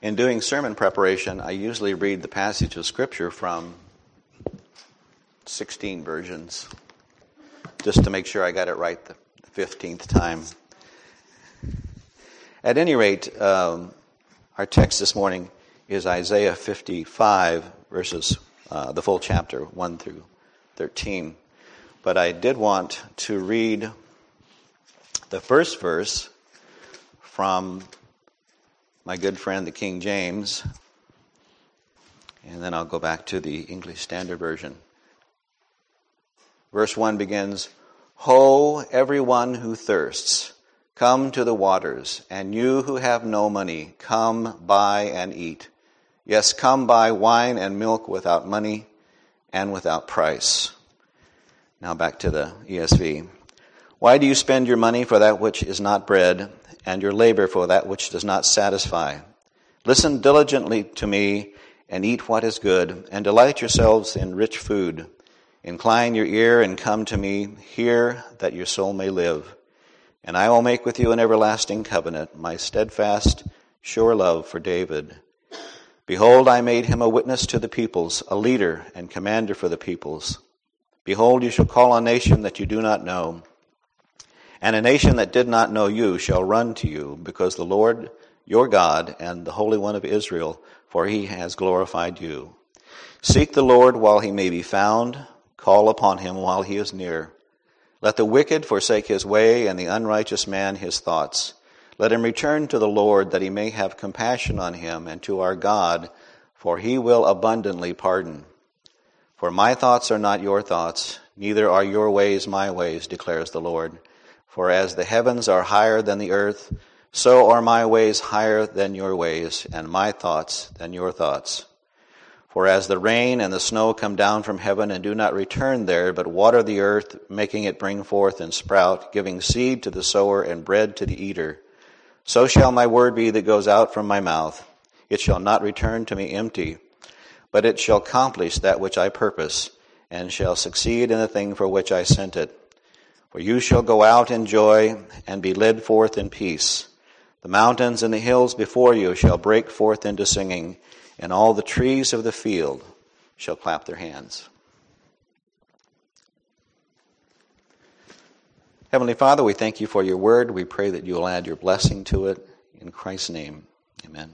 In doing sermon preparation, I usually read the passage of Scripture from 16 versions, just to make sure I got it right the 15th time. At any rate, our text this morning is Isaiah 55, verses, the full chapter, 1 through 13. But I did want to read the first verse from my good friend, the King James, and then I'll go back to the English Standard Version. Verse 1 begins, "Ho, everyone who thirsts, come to the waters, and you who have no money, come buy and eat. Yes, come buy wine and milk without money and without price." Now back to the ESV. "Why do you spend your money for that which is not bread, and your labor for that which does not satisfy? Listen diligently to me, and eat what is good, and delight yourselves in rich food. Incline your ear and come to me, hear that your soul may live. And I will make with you an everlasting covenant, my steadfast, sure love for David. Behold, I made him a witness to the peoples, a leader and commander for the peoples. Behold, you shall call a nation that you do not know, and a nation that did not know you shall run to you, because the Lord your God and the Holy One of Israel, for he has glorified you. Seek the Lord while he may be found, call upon him while he is near. Let the wicked forsake his way, and the unrighteous man his thoughts. Let him return to the Lord, that he may have compassion on him, and to our God, for he will abundantly pardon. For my thoughts are not your thoughts, neither are your ways my ways, declares the Lord. For as the heavens are higher than the earth, so are my ways higher than your ways, and my thoughts than your thoughts. For as the rain and the snow come down from heaven and do not return there, but water the earth, making it bring forth and sprout, giving seed to the sower and bread to the eater, so shall my word be that goes out from my mouth. It shall not return to me empty, but it shall accomplish that which I purpose, and shall succeed in the thing for which I sent it. For you shall go out in joy and be led forth in peace. The mountains and the hills before you shall break forth into singing, and all the trees of the field shall clap their hands." Heavenly Father, we thank you for your word. We pray that you will add your blessing to it. In Christ's name, amen.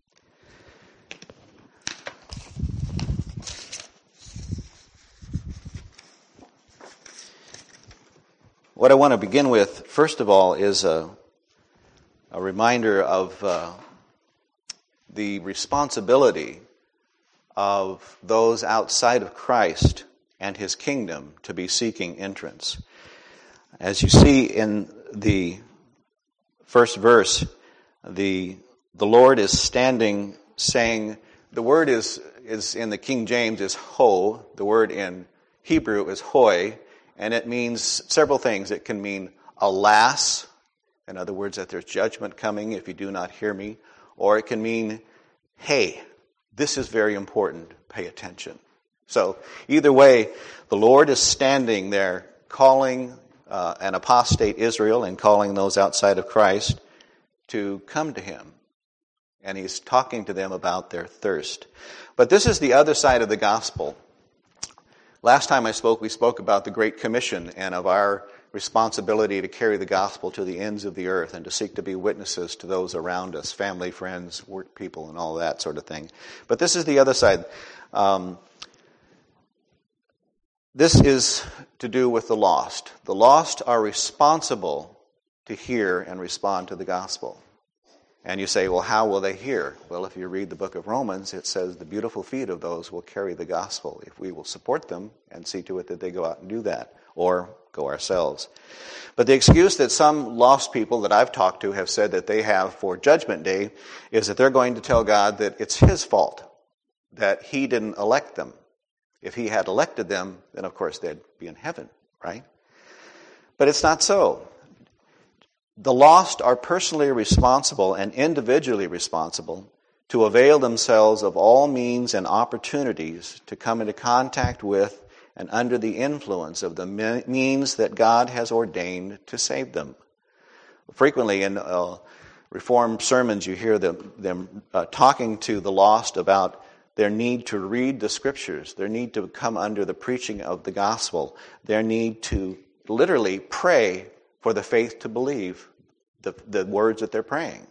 What I want to begin with, first of all, is a reminder of the responsibility of those outside of Christ and his kingdom to be seeking entrance. As you see in the first verse, the Lord is standing saying, the word is in the King James is ho, the word in Hebrew is hoi, and it means several things. It can mean alas, in other words, that there's judgment coming if you do not hear me, or it can mean, hey, this is very important, pay attention. So either way, the Lord is standing there calling an apostate Israel and calling those outside of Christ to come to him. And he's talking to them about their thirst. But this is the other side of the gospel. Last time I spoke, we spoke about the Great Commission and of our responsibility to carry the gospel to the ends of the earth and to seek to be witnesses to those around us, family, friends, work people, and all that sort of thing. But this is the other side. This is to do with the lost. The lost are responsible to hear and respond to the gospel. And you say, well, how will they hear? Well, if you read the book of Romans, it says the beautiful feet of those will carry the gospel if we will support them and see to it that they go out and do that, or go ourselves. But the excuse that some lost people that I've talked to have said that they have for Judgment Day is that they're going to tell God that it's his fault, that he didn't elect them. If he had elected them, then of course they'd be in heaven, right? But it's not so. The lost are personally responsible and individually responsible to avail themselves of all means and opportunities to come into contact with and under the influence of the means that God has ordained to save them. Frequently in Reformed sermons, you hear them talking to the lost about their need to read the Scriptures, their need to come under the preaching of the gospel, their need to literally pray for the faith to believe the words that they're praying.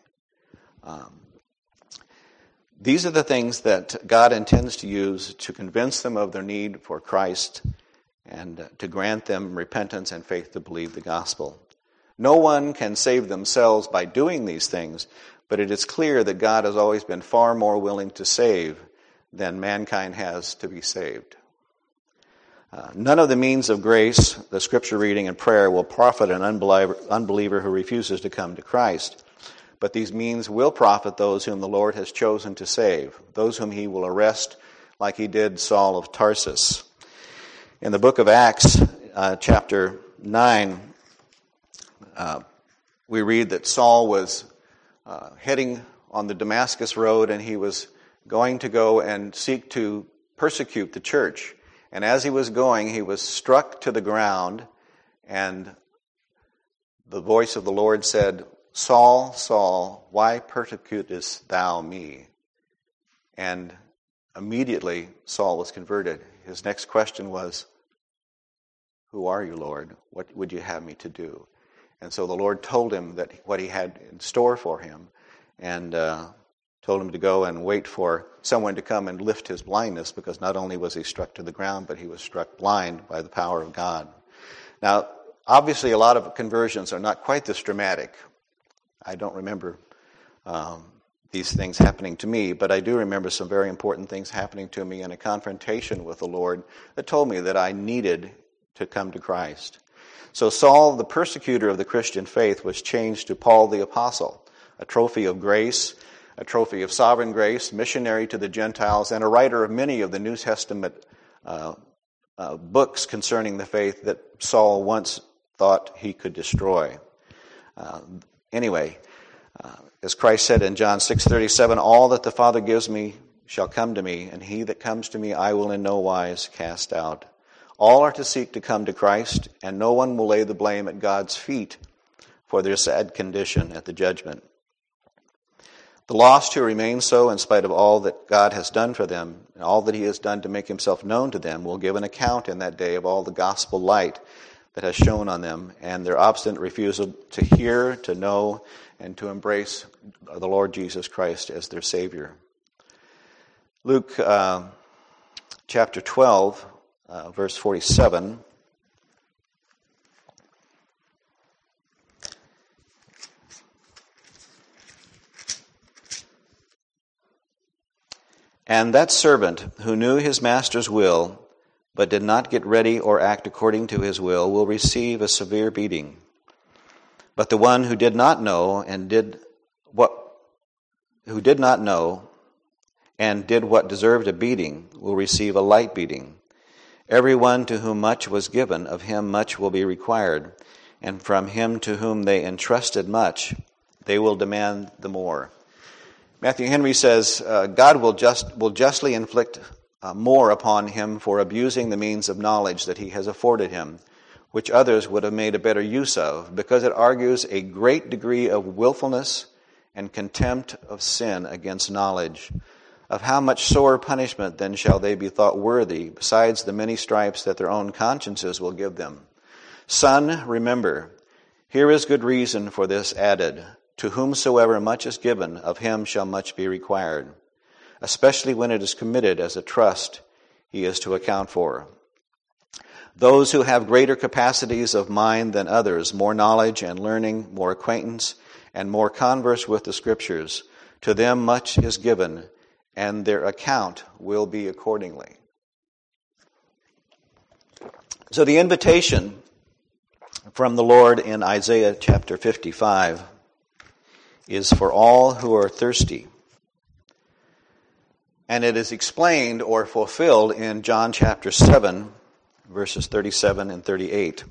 These are the things that God intends to use to convince them of their need for Christ and to grant them repentance and faith to believe the gospel. No one can save themselves by doing these things, but it is clear that God has always been far more willing to save than mankind has to be saved. None of the means of grace, the Scripture reading and prayer, will profit an unbeliever who refuses to come to Christ. But these means will profit those whom the Lord has chosen to save, those whom he will arrest like he did Saul of Tarsus. In the book of Acts, chapter 9, we read that Saul was heading on the Damascus road, and he was going to go and seek to persecute the church. And as he was going, he was struck to the ground, and the voice of the Lord said, "Saul, Saul, why persecutest thou me?" And immediately Saul was converted. His next question was, "Who are you, Lord? What would you have me to do?" And so the Lord told him that what he had in store for him, and told him to go and wait for someone to come and lift his blindness, because not only was he struck to the ground, but he was struck blind by the power of God. Now, obviously a lot of conversions are not quite this dramatic. I don't remember these things happening to me, but I do remember some very important things happening to me in a confrontation with the Lord that told me that I needed to come to Christ. So Saul, the persecutor of the Christian faith, was changed to Paul the Apostle, a trophy of grace, a trophy of sovereign grace, missionary to the Gentiles, and a writer of many of the New Testament books concerning the faith that Saul once thought he could destroy. Anyway, as Christ said in John 6:37, "All that the Father gives me shall come to me, and he that comes to me I will in no wise cast out." All are to seek to come to Christ, and no one will lay the blame at God's feet for their sad condition at the judgment. The lost who remain so in spite of all that God has done for them, and all that he has done to make himself known to them, will give an account in that day of all the gospel light that has shone on them, and their obstinate refusal to hear, to know, and to embrace the Lord Jesus Christ as their Savior. Luke chapter 12, verse 47. "And that servant who knew his master's will, but did not get ready or act according to his will receive a severe beating. But the one who did not know and did what deserved a beating will receive a light beating. Everyone to whom much was given, of him much will be required, and from him to whom they entrusted much, they will demand the more." Matthew Henry says, God will justly inflict more upon him for abusing the means of knowledge that he has afforded him, which others would have made a better use of, because it argues a great degree of willfulness and contempt of sin against knowledge. Of how much sore punishment then shall they be thought worthy, besides the many stripes that their own consciences will give them? Son, remember, here is good reason for this added: to whomsoever much is given, of him shall much be required, especially when it is committed as a trust he is to account for. Those who have greater capacities of mind than others, more knowledge and learning, more acquaintance, and more converse with the Scriptures, to them much is given, and their account will be accordingly. So the invitation from the Lord in Isaiah chapter 55 is for all who are thirsty. And it is explained or fulfilled in John chapter 7, verses 37 and 38.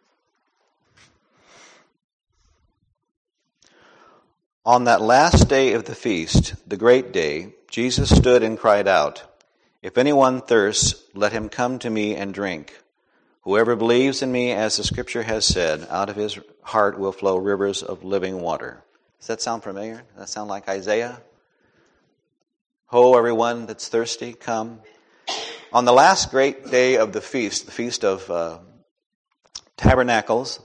On that last day of the feast, the great day, Jesus stood and cried out, "If anyone thirsts, let him come to me and drink. Whoever believes in me, as the Scripture has said, out of his heart will flow rivers of living water." Does that sound familiar? Does that sound like Isaiah? Ho, everyone that's thirsty, come. On the last great day of the Feast of Tabernacles,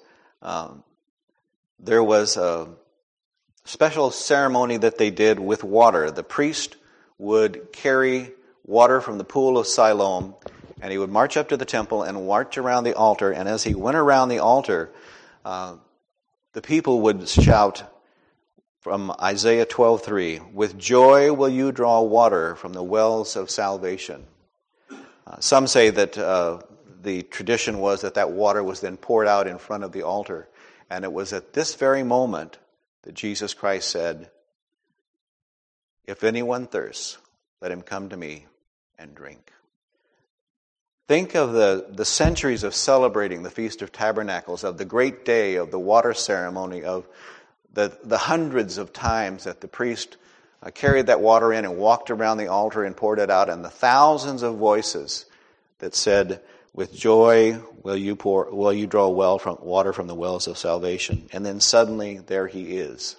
there was a special ceremony that they did with water. The priest would carry water from the pool of Siloam, and he would march up to the temple and march around the altar, and as he went around the altar, the people would shout from Isaiah 12:3, "With joy will you draw water from the wells of salvation." Some say that the tradition was that water was then poured out in front of the altar. And it was at this very moment that Jesus Christ said, "If anyone thirsts, let him come to me and drink." Think of the centuries of celebrating the Feast of Tabernacles, of the great day of the water ceremony, of the hundreds of times that the priest carried that water in and walked around the altar and poured it out, and the thousands of voices that said, "With joy will you draw water from the wells of salvation." And then suddenly there he is.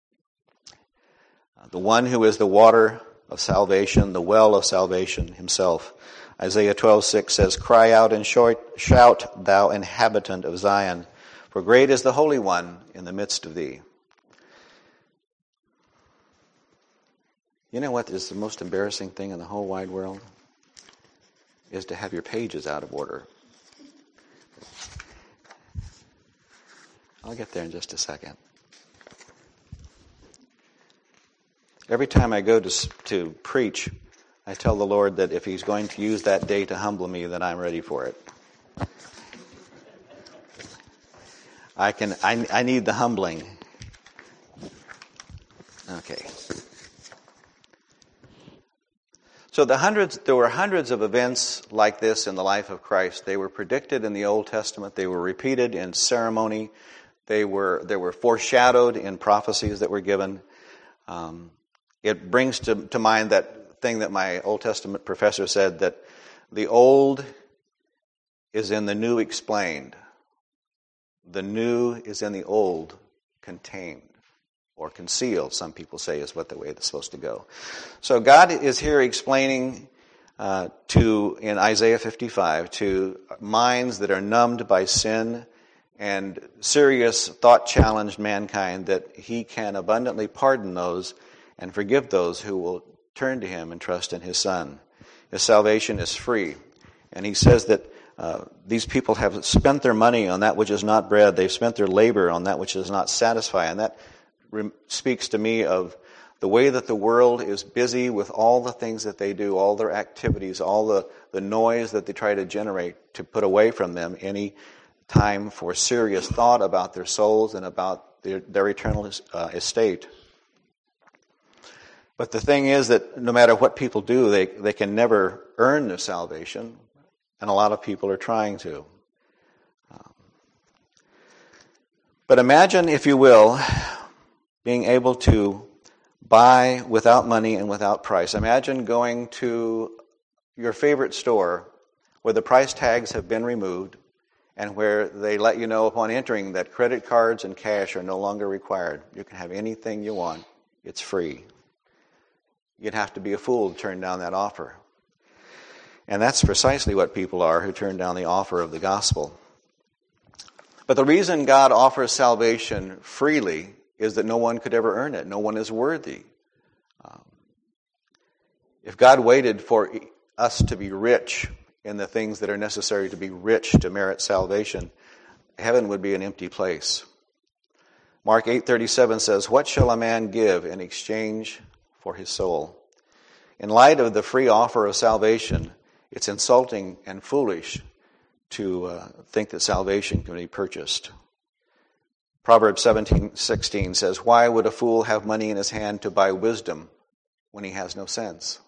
The one who is the water of salvation, the well of salvation himself. Isaiah 12:6 says, "Cry out and shout, thou inhabitant of Zion, for great is the Holy One in the midst of thee." You know what is the most embarrassing thing in the whole wide world? Is to have your pages out of order. I'll get there in just a second. Every time I go to preach, I tell the Lord that if He's going to use that day to humble me, then I'm ready for it. I need the humbling. Okay. So there were hundreds of events like this in the life of Christ. They were predicted in the Old Testament. They were repeated in ceremony. They were foreshadowed in prophecies that were given. It brings to mind that thing that my Old Testament professor said, that the old is in the new explained. The new is in the old contained. Or concealed, some people say, is the way it's supposed to go. So God is here explaining in Isaiah 55 to minds that are numbed by sin and serious thought-challenged mankind that He can abundantly pardon those and forgive those who will turn to Him and trust in His Son. His salvation is free. And He says that these people have spent their money on that which is not bread. They've spent their labor on that which does not satisfy. And that speaks to me of the way that the world is busy with all the things that they do, all their activities, all the noise that they try to generate to put away from them any time for serious thought about their souls and about their eternal estate. But the thing is that no matter what people do, they can never earn their salvation, and a lot of people are trying to. But imagine, if you will, being able to buy without money and without price. Imagine going to your favorite store where the price tags have been removed and where they let you know upon entering that credit cards and cash are no longer required. You can have anything you want. It's free. You'd have to be a fool to turn down that offer. And that's precisely what people are who turn down the offer of the gospel. But the reason God offers salvation freely is that no one could ever earn it. No one is worthy. If God waited for us to be rich in the things that are necessary to be rich to merit salvation, heaven would be an empty place. Mark 8:37 says, "What shall a man give in exchange for his soul?" In light of the free offer of salvation, it's insulting and foolish to think that salvation can be purchased. Proverbs 17:16 says, "Why would a fool have money in his hand to buy wisdom when he has no sense?"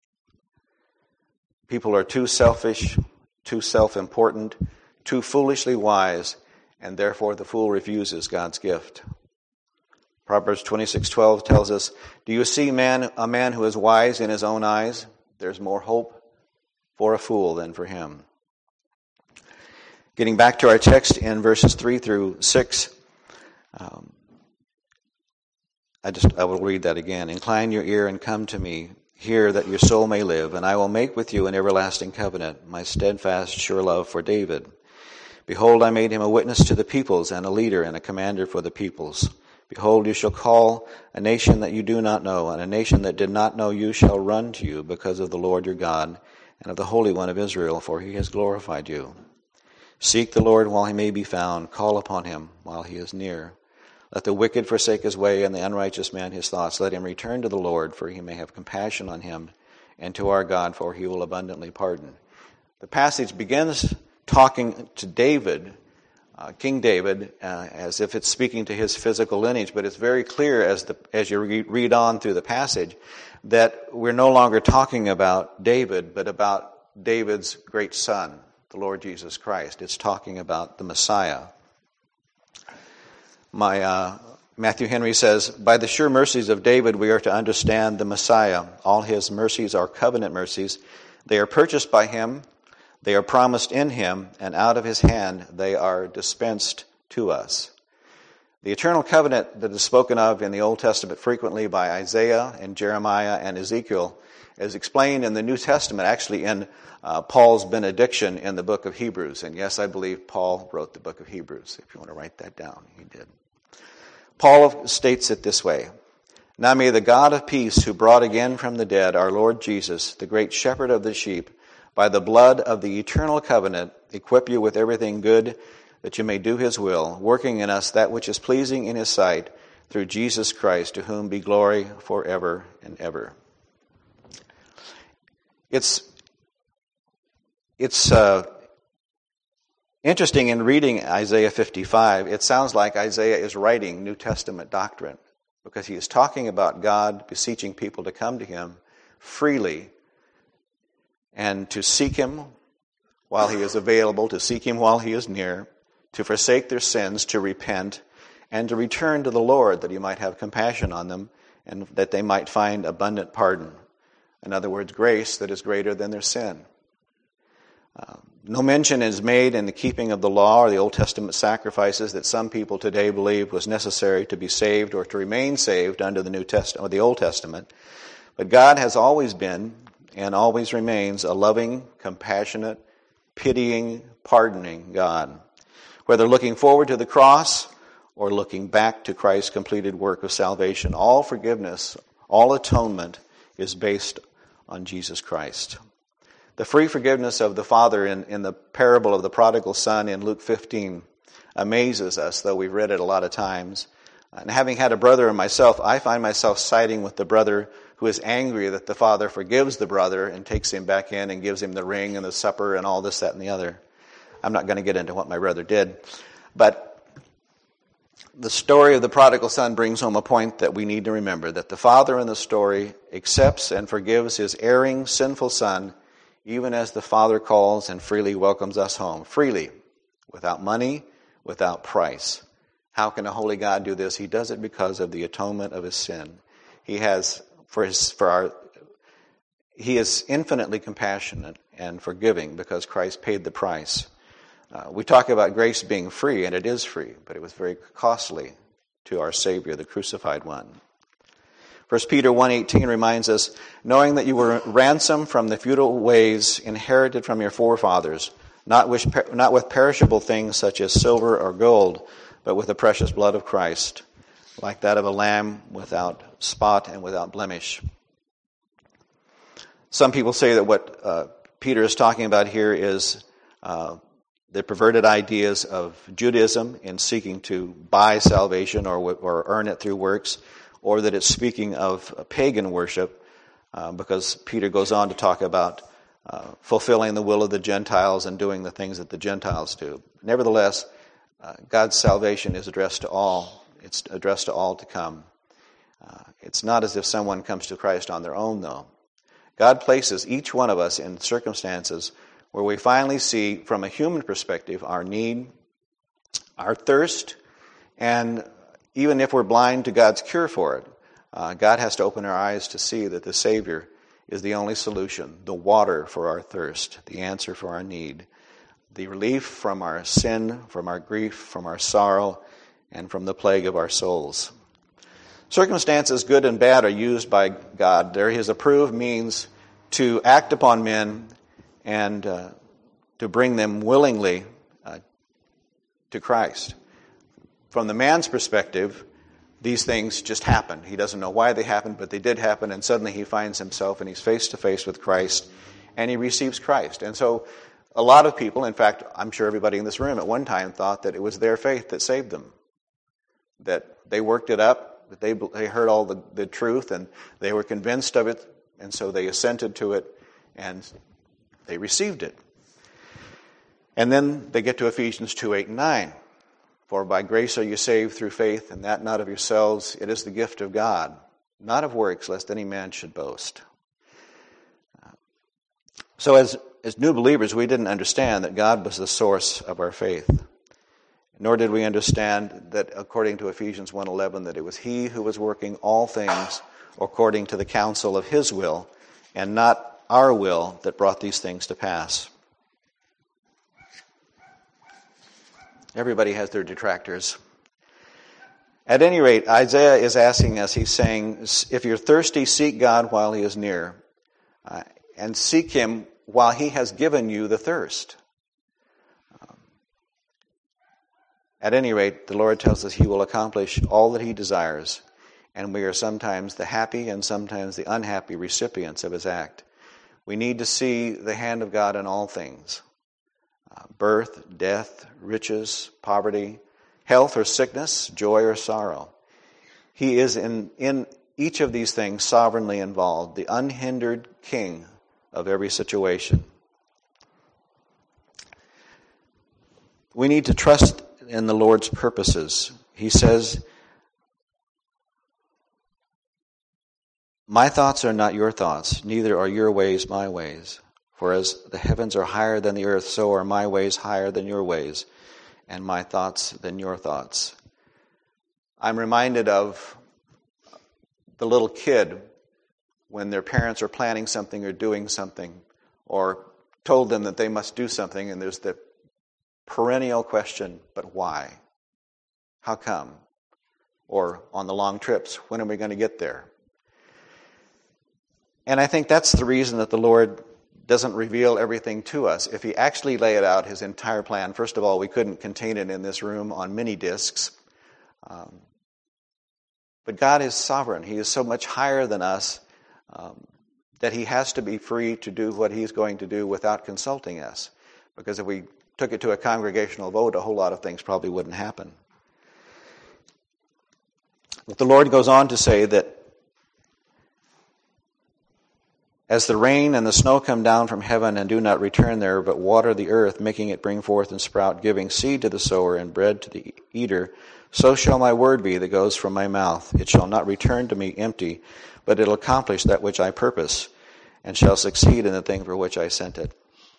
People are too selfish, too self-important, too foolishly wise, and therefore the fool refuses God's gift. Proverbs 26:12 tells us, "Do you see a man who is wise in his own eyes? There's more hope for a fool than for him." Getting back to our text in verses 3 through 6, I will read that again. Incline your ear and come to me. Hear that your soul may live, and I will make with you an everlasting covenant, my steadfast, sure love for David. Behold, I made him a witness to the peoples, and a leader and a commander for the peoples. Behold, you shall call a nation that you do not know, and a nation that did not know you shall run to you because of the Lord your God and of the Holy One of Israel, for he has glorified you. Seek the Lord while he may be found. Call upon him while he is near. Let the wicked forsake his way, and the unrighteous man his thoughts. Let him return to the Lord, for he may have compassion on him, and to our God, for he will abundantly pardon. The passage begins talking to David, King David, as if it's speaking to his physical lineage, but it's very clear as you read on through the passage that we're no longer talking about David, but about David's great son, the Lord Jesus Christ. It's talking about the Messiah. Matthew Henry says, by the sure mercies of David we are to understand the Messiah. All his mercies are covenant mercies. They are purchased by him, they are promised in him, and out of his hand they are dispensed to us. The eternal covenant that is spoken of in the Old Testament frequently by Isaiah and Jeremiah and Ezekiel is explained in the New Testament, actually in Paul's benediction in the book of Hebrews. And yes, I believe Paul wrote the book of Hebrews. If you want to write that down, he did. Paul states it this way: Now may the God of peace, who brought again from the dead our Lord Jesus, the great shepherd of the sheep, by the blood of the eternal covenant, equip you with everything good, that you may do his will, working in us that which is pleasing in his sight, through Jesus Christ, to whom be glory forever and ever. It's interesting in reading Isaiah 55, it sounds like Isaiah is writing New Testament doctrine, because he is talking about God beseeching people to come to him freely and to seek him while he is available, to seek him while he is near, to forsake their sins, to repent, and to return to the Lord, that he might have compassion on them and that they might find abundant pardon. In other words, grace that is greater than their sin. No mention is made in the keeping of the law or the Old Testament sacrifices that some people today believe was necessary to be saved or to remain saved under the New Testament or the Old Testament. But God has always been and always remains a loving, compassionate, pitying, pardoning God. Whether looking forward to the cross or looking back to Christ's completed work of salvation, all forgiveness, all atonement is based on Jesus Christ. The free forgiveness of the Father in the parable of the prodigal son in Luke 15 amazes us, though we've read it a lot of times. And having had a brother in myself, I find myself siding with the brother who is angry that the father forgives the brother and takes him back in and gives him the ring and the supper and all this, that, and the other. I'm not going to get into what my brother did. But the story of the prodigal son brings home a point that we need to remember, that the father in the story accepts and forgives his erring, sinful son, even as the Father calls and freely welcomes us home. Freely, without money, without price. How can a holy God do this? He does it because of the atonement of his sin. He is infinitely compassionate and forgiving because Christ paid the price. We talk about grace being free, and it is free, but it was very costly to our Savior, the crucified one. 1 Peter 1:18 reminds us, knowing that you were ransomed from the futile ways inherited from your forefathers, not with perishable things such as silver or gold, but with the precious blood of Christ, like that of a lamb without spot and without blemish. Some people say that what Peter is talking about here is the perverted ideas of Judaism in seeking to buy salvation or earn it through works, or that it's speaking of pagan worship, because Peter goes on to talk about fulfilling the will of the Gentiles and doing the things that the Gentiles do. Nevertheless, God's salvation is addressed to all. It's addressed to all to come. It's not as if someone comes to Christ on their own, though. God places each one of us in circumstances where we finally see, from a human perspective, our need, our thirst, and even if we're blind to God's cure for it, God has to open our eyes to see that the Savior is the only solution, the water for our thirst, the answer for our need, the relief from our sin, from our grief, from our sorrow, and from the plague of our souls. Circumstances, good and bad, are used by God. They're his approved means to act upon men and to bring them willingly to Christ. From the man's perspective, these things just happen. He doesn't know why they happened, but they did happen, and suddenly he finds himself and he's face to face with Christ, and he receives Christ. And so a lot of people, in fact, I'm sure everybody in this room at one time thought that it was their faith that saved them, that they worked it up, that they heard all the truth, and they were convinced of it, and so they assented to it, and they received it. And then they get to Ephesians 2:8 and 9. For by grace are you saved through faith, and that not of yourselves. It is the gift of God, not of works, lest any man should boast. So as new believers, we didn't understand that God was the source of our faith. Nor did we understand that, according to Ephesians 1:11, that it was he who was working all things according to the counsel of his will, and not our will, that brought these things to pass. Everybody has their detractors. At any rate, Isaiah is asking us, he's saying, if you're thirsty, seek God while he is near, and seek him while he has given you the thirst. At any rate, the Lord tells us he will accomplish all that he desires, and we are sometimes the happy and sometimes the unhappy recipients of his act. We need to see the hand of God in all things. Birth, death, riches, poverty, health or sickness, joy or sorrow. He is in each of these things sovereignly involved, the unhindered king of every situation. We need to trust in the Lord's purposes. He says, my thoughts are not your thoughts, neither are your ways my ways. For as the heavens are higher than the earth, so are my ways higher than your ways, and my thoughts than your thoughts. I'm reminded of the little kid when their parents are planning something or doing something, or told them that they must do something, and there's the perennial question, but why? How come? Or on the long trips, when are we going to get there? And I think that's the reason that the Lord doesn't reveal everything to us. If he actually laid out his entire plan, first of all, we couldn't contain it in this room on mini discs. But God is sovereign. He is so much higher than us that he has to be free to do what he's going to do without consulting us. Because if we took it to a congregational vote, a whole lot of things probably wouldn't happen. But the Lord goes on to say that as the rain and the snow come down from heaven and do not return there, but water the earth, making it bring forth and sprout, giving seed to the sower and bread to the eater, so shall my word be that goes from my mouth. It shall not return to me empty, but it will accomplish that which I purpose, and shall succeed in the thing for which I sent it.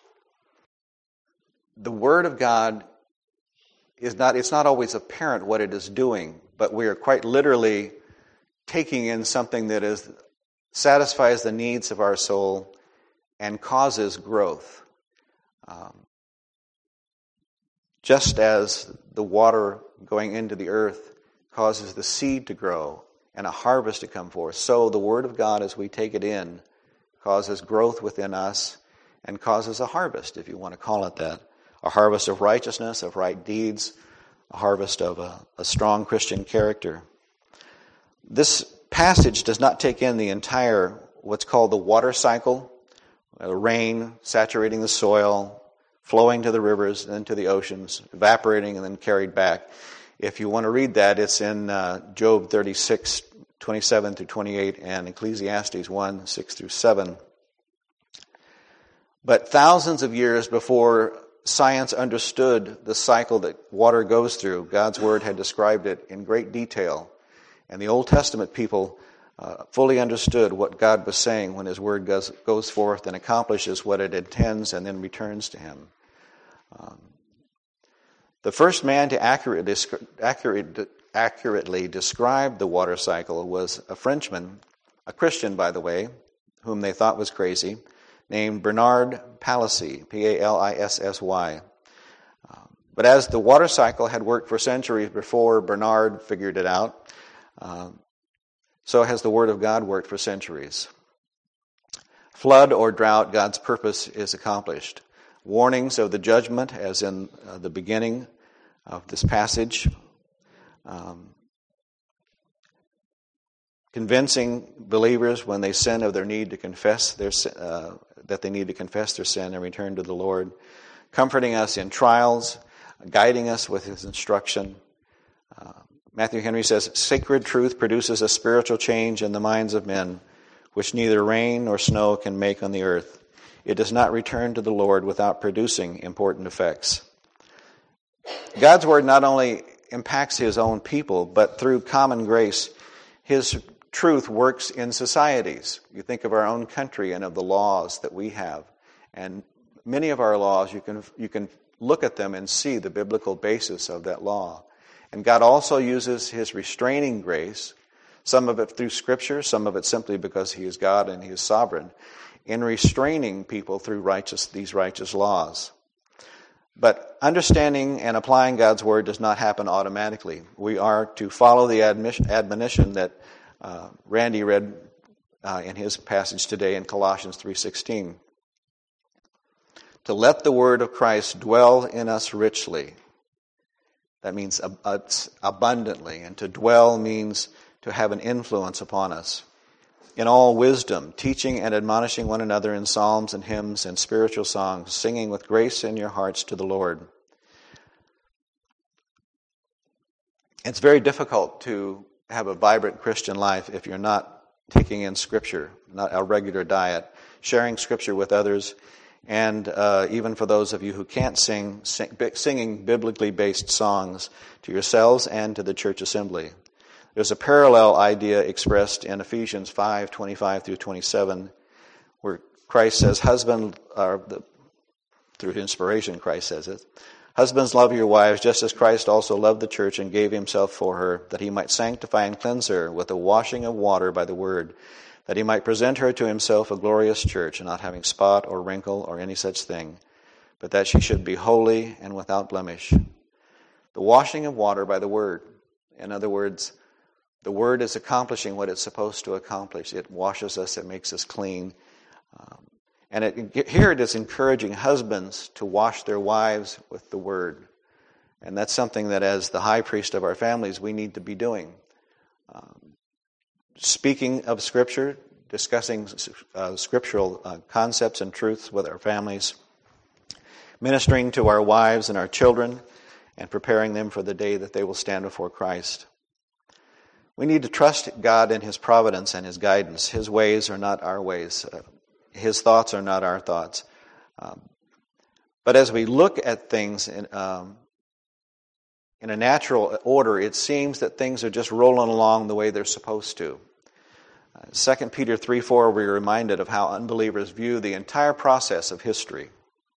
The word of God it's not always apparent what it is doing, but we are quite literally taking in something that satisfies the needs of our soul and causes growth. Just as the water going into the earth causes the seed to grow and a harvest to come forth, so the Word of God, as we take it in, causes growth within us and causes a harvest, if you want to call it that. A harvest of righteousness, of right deeds, a harvest of a strong Christian character. This passage does not take in the entire, what's called the water cycle, rain saturating the soil, flowing to the rivers and to the oceans, evaporating and then carried back. If you want to read that, it's in Job 36, 27 through 28, and Ecclesiastes 1, 6 through 7. But thousands of years before science understood the cycle that water goes through, God's Word had described it in great detail. And the Old Testament people fully understood what God was saying when His Word goes forth and accomplishes what it intends and then returns to Him. The first man to accurately describe the water cycle was a Frenchman, a Christian, by the way, whom they thought was crazy, named Bernard Palissy, P-A-L-I-S-S-Y. But as the water cycle had worked for centuries before Bernard figured it out, So has the Word of God worked for centuries. Flood or drought, God's purpose is accomplished. Warnings of the judgment, as in the beginning of this passage, convincing believers when they sin of their need to confess their that they need to confess their sin and return to the Lord, comforting us in trials, guiding us with His instruction. Matthew Henry says, "Sacred truth produces a spiritual change in the minds of men, which neither rain nor snow can make on the earth. It does not return to the Lord without producing important effects." God's Word not only impacts His own people, but through common grace, His truth works in societies. You think of our own country and of the laws that we have. And many of our laws, you can look at them and see the biblical basis of that law. And God also uses His restraining grace, some of it through Scripture, some of it simply because He is God and He is sovereign, in restraining people through these righteous laws. But understanding and applying God's Word does not happen automatically. We are to follow the admonition that Randy read in his passage today in Colossians 3:16. To let the Word of Christ dwell in us richly. That means abundantly. And to dwell means to have an influence upon us. In all wisdom, teaching and admonishing one another in psalms and hymns and spiritual songs, singing with grace in your hearts to the Lord. It's very difficult to have a vibrant Christian life if you're not taking in Scripture, not a regular diet, sharing Scripture with others, and even for those of you who can't singing biblically based songs to yourselves and to the church assembly. There's a parallel idea expressed in Ephesians 5:25 through 27, where Christ says, through inspiration Christ says it, "Husbands, love your wives, just as Christ also loved the church and gave Himself for her, that He might sanctify and cleanse her with the washing of water by the word, that He might present her to Himself a glorious church, not having spot or wrinkle or any such thing, but that she should be holy and without blemish." The washing of water by the word. In other words, the Word is accomplishing what it's supposed to accomplish. It washes us, it makes us clean. Here it is encouraging husbands to wash their wives with the Word. And that's something that as the high priest of our families, we need to be doing. Speaking of Scripture, discussing scriptural concepts and truths with our families, ministering to our wives and our children, and preparing them for the day that they will stand before Christ. We need to trust God in His providence and His guidance. His ways are not our ways. His thoughts are not our thoughts. But as we look at things in a natural order, it seems that things are just rolling along the way they're supposed to. 2 Peter 3:4, we're reminded of how unbelievers view the entire process of history.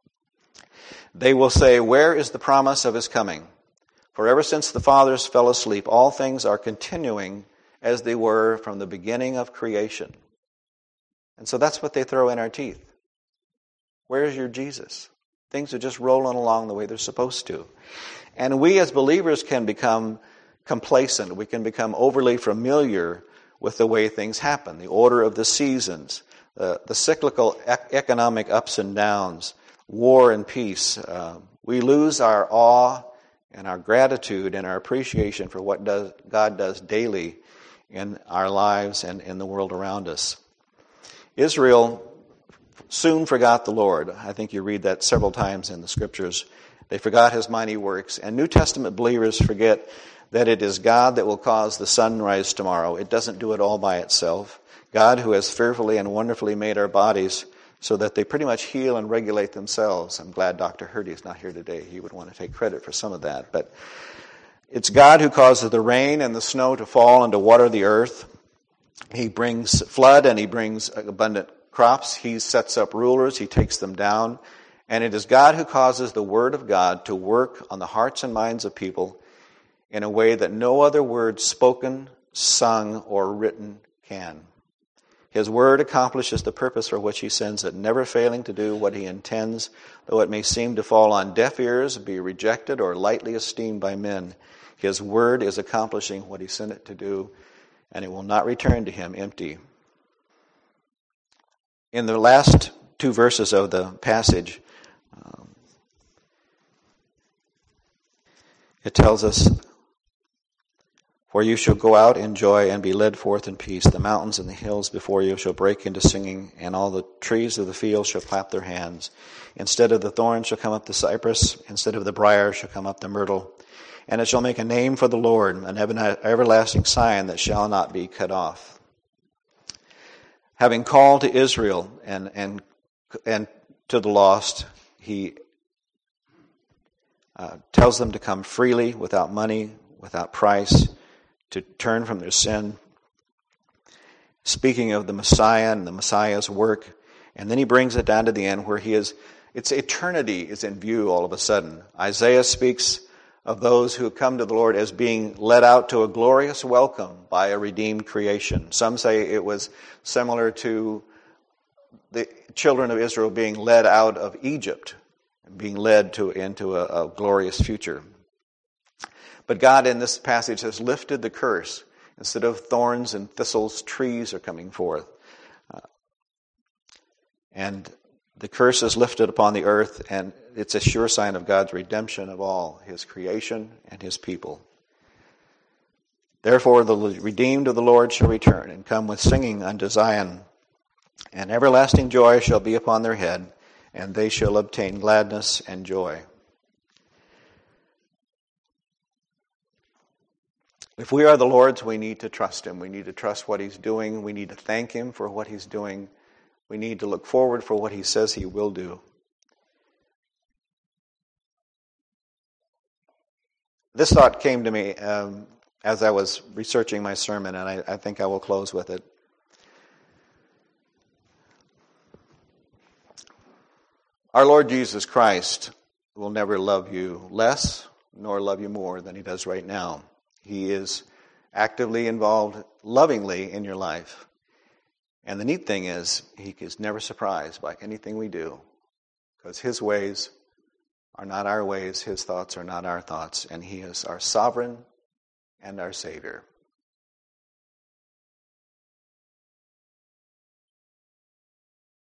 They will say, "Where is the promise of His coming? For ever since the fathers fell asleep, all things are continuing as they were from the beginning of creation." And so that's what they throw in our teeth. Where's your Jesus? Things are just rolling along the way they're supposed to. And we as believers can become complacent. We can become overly familiar with the way things happen, the order of the seasons, the cyclical economic ups and downs, war and peace. We lose our awe and our gratitude and our appreciation for what God does daily in our lives and in the world around us. Israel soon forgot the Lord. I think you read that several times in the Scriptures. They forgot His mighty works. And New Testament believers forget that it is God that will cause the sun to rise tomorrow. It doesn't do it all by itself. God, who has fearfully and wonderfully made our bodies so that they pretty much heal and regulate themselves. I'm glad Dr. Hurdy is not here today. He would want to take credit for some of that. But it's God who causes the rain and the snow to fall and to water the earth. He brings flood and He brings abundant crops. He sets up rulers. He takes them down. And it is God who causes the Word of God to work on the hearts and minds of people in a way that no other word spoken, sung, or written can. His Word accomplishes the purpose for which He sends it, never failing to do what He intends, though it may seem to fall on deaf ears, be rejected, or lightly esteemed by men. His Word is accomplishing what He sent it to do. and it will not return to him empty. In the last two verses of the passage, it tells us, "For you shall go out in joy and be led forth in peace. The mountains and the hills before you shall break into singing, and all the trees of the field shall clap their hands. Instead of the thorn shall come up the cypress, instead of the briar shall come up the myrtle. And it shall make a name for the Lord, an everlasting sign that shall not be cut off." Having called to Israel and to the lost, he tells them to come freely, without money, without price, to turn from their sin, speaking of the Messiah and the Messiah's work. And then he brings it down to the end where it's eternity is in view all of a sudden. Isaiah speaks of those who come to the Lord as being led out to a glorious welcome by a redeemed creation. Some say it was similar to the children of Israel being led out of Egypt, being led into a glorious future. But God in this passage has lifted the curse. Instead of thorns and thistles, trees are coming forth. And the curse is lifted upon the earth, and it's a sure sign of God's redemption of all, his creation and his people. "Therefore the redeemed of the Lord shall return and come with singing unto Zion, and everlasting joy shall be upon their head, and they shall obtain gladness and joy." If we are the Lord's, we need to trust him. We need to trust what he's doing. We need to thank him for what he's doing. We need to look forward for what he says he will do. This thought came to me as I was researching my sermon, and I think I will close with it. Our Lord Jesus Christ will never love you less nor love you more than he does right now. He is actively involved lovingly in your life. And the neat thing is, he is never surprised by anything we do, because his ways are not our ways, his thoughts are not our thoughts, and he is our sovereign and our Savior.